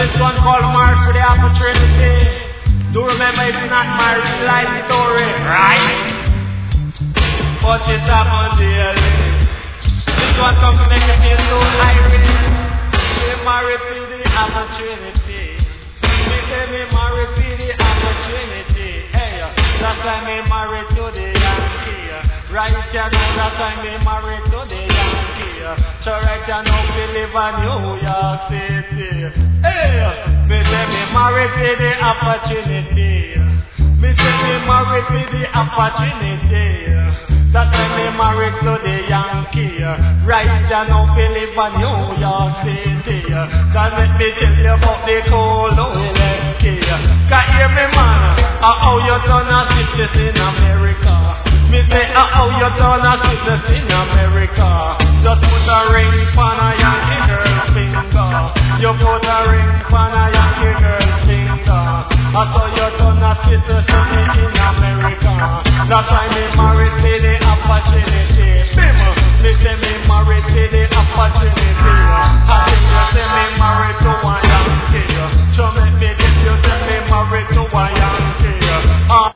this one called March for the Opportunity. Do remember it's not my real life story, right? But it's happened daily. This one comes to make you feel so irate. Me married to the opportunity. Me say me married to the opportunity. Hey, that's why me married to the Yankee. Right now, that's why me married to the Yankee. So right now, we live in New York City. Hey, me say me married to the opportunity. Me say me married to the opportunity. That's why me married to the Yankee. Right now, we live in New York City. Cause let me tell you about the cold Lewinsky. Cause hear me man, how you turn a citizen in America. Me say how you turn a citizen in America. Just put a ring on a Yankee girl finger. You put a ring on a Yankee girl finger. That's how you turn a citizen in America. That's why me